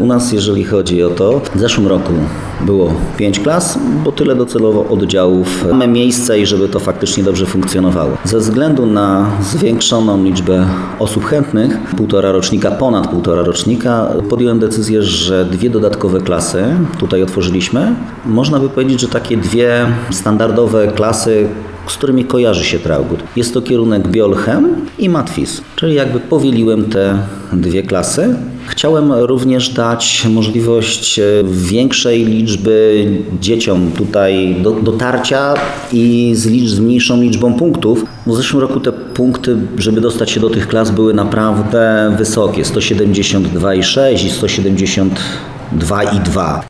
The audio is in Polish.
u nas, jeżeli chodzi o to, w zeszłym roku było 5 klas, bo tyle docelowo oddziałów mamy miejsca i żeby to faktycznie dobrze funkcjonowało. Ze względu na zwiększoną liczbę osób chętnych, ponad półtora rocznika, podjąłem decyzję, że 2 dodatkowe klasy tutaj otworzyliśmy. Można by powiedzieć, że takie 2 standardowe klasy, z którymi kojarzy się Traugott. Jest to kierunek Biolchem i Matfis, czyli jakby powieliłem te 2 klasy. Chciałem również dać możliwość większej liczby dzieciom tutaj dotarcia i z mniejszą liczbą punktów. W zeszłym roku te punkty, żeby dostać się do tych klas, były naprawdę wysokie. 172,6 i 172,2.